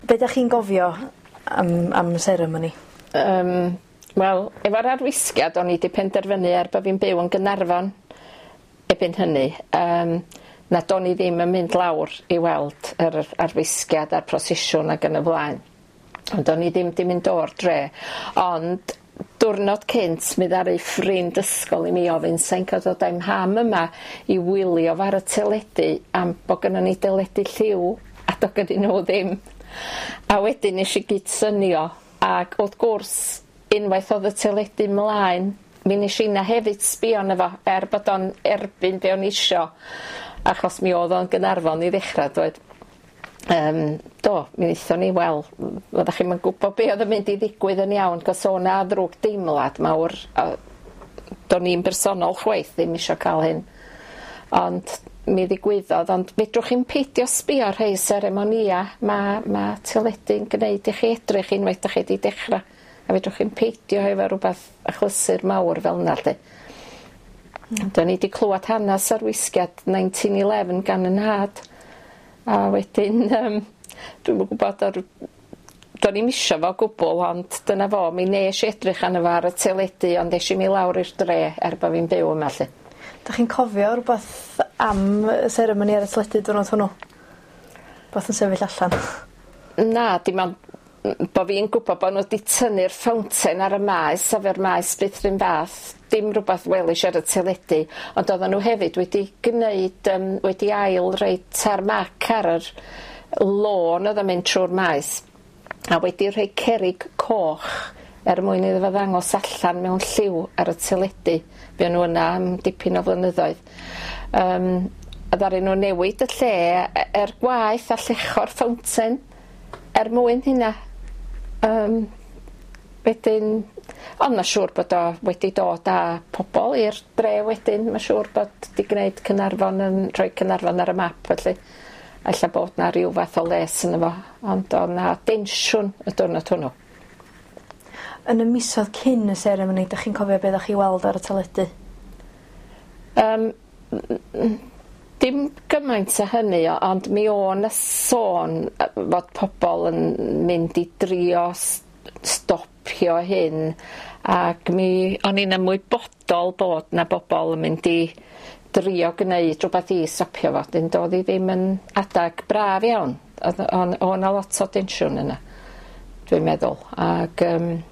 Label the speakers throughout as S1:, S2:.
S1: Be da chi'n gofio am seremoni?
S2: Wel, efo'r arwisgiad o'n i 'di penderfynu bod fi'n byw yn Gaernarfon erbyn hynny, nad o'n i ddim yn mynd lawr i weld yr arwisgiad a'r prosesiwn ac yn y blaen. Ond o'n i ddim 'di mynd o'r dre. Ond diwrnod cynt mi ddaru ffrind ysgol i mi ofyn sa'n cael dod â'm ham yma i wylio fo ar y teledu am bo' gynnon ni deledu lliw a do' gynnyn nhw ddim. A wedyn nes i gydsynio ac wrth gwrs unwaith oedd y teledu mlaen mi nes i na hefyd sbio arno fo bod o'n erbyn be o'n isio achos mi oedd o'n Gaernarfon i ddechrau doedd. Do, mi wnaethon ni oeddech chi'm yn gwybod be oedd yn mynd i ddigwydd yn iawn cos o' 'na ddrwg deimlad mawr do'n i'n bersonol chwaith ddim isio cael hyn ond mi ddigwyddodd ond fedrwch chi'm peidio sbio rhei seremonia ma' teledu'n gwneud i chi edrych unwaith 'dach chi 'di dechrau a fedrwch chi'm peidio efo rwbath achlysur mawr fel 'na 'lly. Do'n i 'di clywed hanes arwisgiad 1911 gan 'yn nhad a wedyn dwi'm yn gwybod do'n i'm isio fo gwbl ond dyna fo mi nes i edrych arno fo ar y teledu ond es i mi lawr i'r dre bo' fi'n byw yma 'lly.
S1: Dach chi'n cofio rwbath am y seremoni ar y teledu diwrnod hwnnw? Rwbath yn sefyll allan?
S2: Na, dim ond bo' fi'n gwybod bo' nhw 'di tynnu'r fountain ar y maes sef yr maes Brythyn Bath dim rwbath welish ar y teledu ond oedden nhw hefyd wedi gneud wedi ail reit ar mac ar yr lôn oedd yn mynd trwy'r maes a wedi rhoi cerrig coch mwyn iddo fo ddangos allan mewn lliw ar y teledu fe nhw yna am dipyn o flynyddoedd a ddaru nhw newid y lle gwaith a llecho'r fountain mwyn hynna wedyn ond ma' siŵr bod o wedi dod â pobl i'r dre wedyn ma' siŵr bod 'di gneud Caernarfon yn rhoi Caernarfon ar y map felly ella bod 'na ryw fath o les yno fo ond o' 'na densiwn y diwrnod hwnnw.
S1: Yn y misoedd cyn y seremoni dach chi'n cofio be' dach chi weld ar y teledu?
S2: Dim gymaint â hynny ond mi o' 'na sôn fod pobl yn mynd i drio stopio hyn ac o'n i'n ymwybodol bod 'na bobl yn mynd i drio gneud rwbath i stopio fo dyn doedd hi ddim yn adag braf iawn o' 'na lot o densiwn yna dwi'n meddwl ac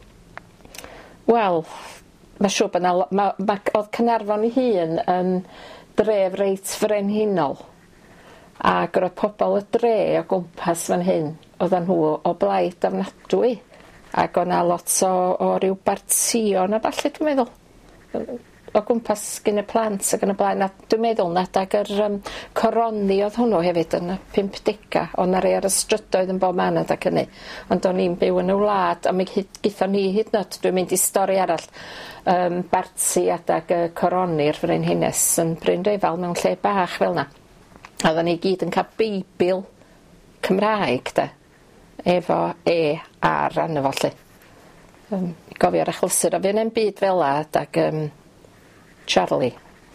S2: wel ma' siŵr bod 'na oedd Caernarfon ei hun yn dref reit frenhinol ac roedd pobl y dre o gwmpas fan hyn oedden nhw o blaid ofnadwy ac o'na lot o ryw bartïon a ballu dwi'n meddwl o gwmpas gyn y plant ac yn y blaen a dwi'n meddwl nad ag yr coroni oedd hwnnw hefyd yn y 50 o'na rei ar y strydoedd yn bob man adag hynny ond o'n i'n byw yn y wlad a mi gaethon ni hyd yn oed dwi'n mynd i stori arall barti adag y coroni'r Frenhines yn Bryn Reifal mewn lle bach fel 'na a oedden ni gyd yn cael Beibl Cymraeg de efo ar arno fo lly gofio'r achlysur a fy'n byd fel adag Charlie.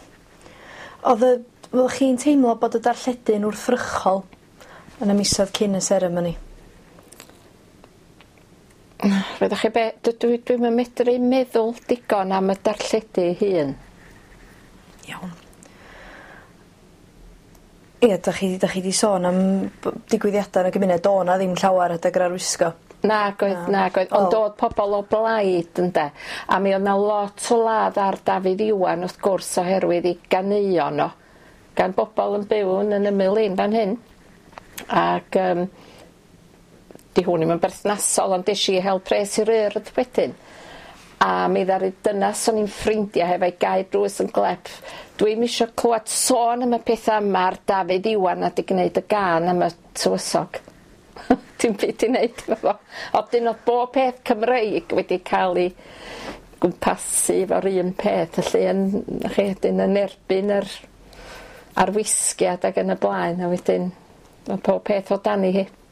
S1: Oeddech chi'n teimlo bod y darlledu'n wrthrychol yn y misoedd cyn y seremoni?
S2: Roeddech chi dwi'n medru meddwl digon am y darlledu hun.
S1: Iawn. Ie, dach chi di sôn am digwyddiadau yn y gymuned o' 'na ddim llawer adag yr arwisgo.
S2: Nag oedd ond dod pobl o blaid ynde a mi oedd 'na lot o ladd ar Dafydd Iwan wrth gwrs oherwydd ei ganeuon o gan bobl yn byw yn ymyl un fan hyn ac di hwn ddim yn berthnasol ond des i hel pres i'r urdd wedyn a mi ddaru dynas o'n i'n ffrindia hefo'i gair drws yn glep dwi'm isio clywed sôn am y pethau yma ar Dafydd Iwan a di gwneud y gân am y tywysog dim byd i wneud efo fo odyn oedd bob peth Cymreig wedi cael ei gwmpasu efo'r un peth felly yn erbyn yr arwisgiad ac yn y blaen a wedyn pob peth o dani hi